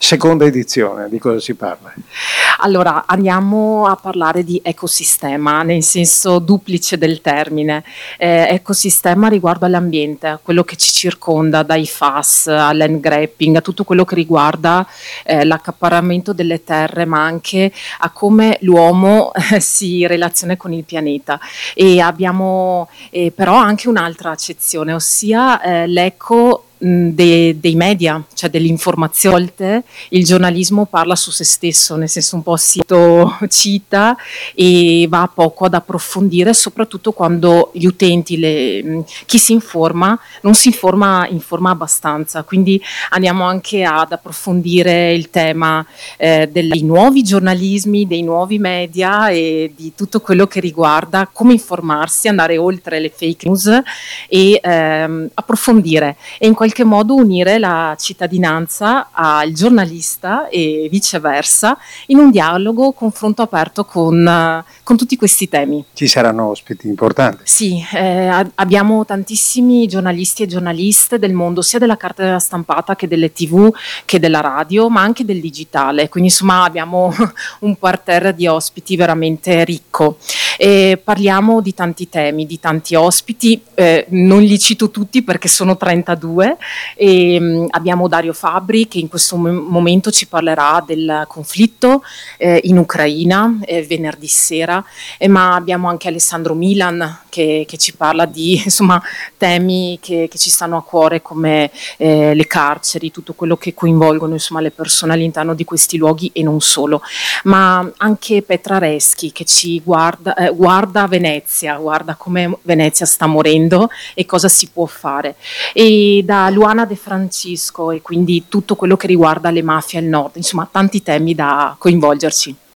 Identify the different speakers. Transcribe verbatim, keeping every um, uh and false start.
Speaker 1: seconda edizione, di cosa si parla?
Speaker 2: Allora, andiamo a parlare di ecosistema, nel senso duplice del termine. Eh, ecosistema riguardo all'ambiente, a quello che ci circonda, dai F A S al land grabbing, a tutto quello che riguarda eh, l'accaparramento delle terre, ma anche a come l'uomo eh, si relaziona con il pianeta. E abbiamo eh, però anche un'altra accezione, ossia eh, l'eco De, dei media, cioè dell'informazione. Il giornalismo parla su se stesso, nel senso un po' si cita e va poco ad approfondire, soprattutto quando gli utenti, le, chi si informa, non si informa, informa abbastanza. Quindi andiamo anche ad approfondire il tema eh, dei nuovi giornalismi, dei nuovi media e di tutto quello che riguarda come informarsi, andare oltre le fake news e ehm, approfondire e in qualche modo unire la cittadinanza al giornalista e viceversa in un dialogo, confronto aperto con, con tutti questi temi.
Speaker 1: Ci saranno ospiti importanti?
Speaker 2: Sì, eh, abbiamo tantissimi giornalisti e giornaliste del mondo, sia della carta stampata che delle tivù, che della radio, ma anche del digitale. Quindi insomma abbiamo un parterre di ospiti veramente ricco. E parliamo di tanti temi, di tanti ospiti, eh, non li cito tutti perché sono trentadue. E, mh, abbiamo Dario Fabbri che in questo m- momento ci parlerà del conflitto eh, in Ucraina eh, venerdì sera, eh, ma abbiamo anche Alessandro Milan che, che ci parla di insomma, temi che, che ci stanno a cuore come eh, le carceri, tutto quello che coinvolgono insomma, le persone all'interno di questi luoghi e non solo, ma anche Petra Reschi che ci guarda, eh, guarda Venezia, guarda come Venezia sta morendo e cosa si può fare. E da Luana De Francisco e quindi tutto quello che riguarda le mafie al nord, insomma tanti temi da coinvolgerci.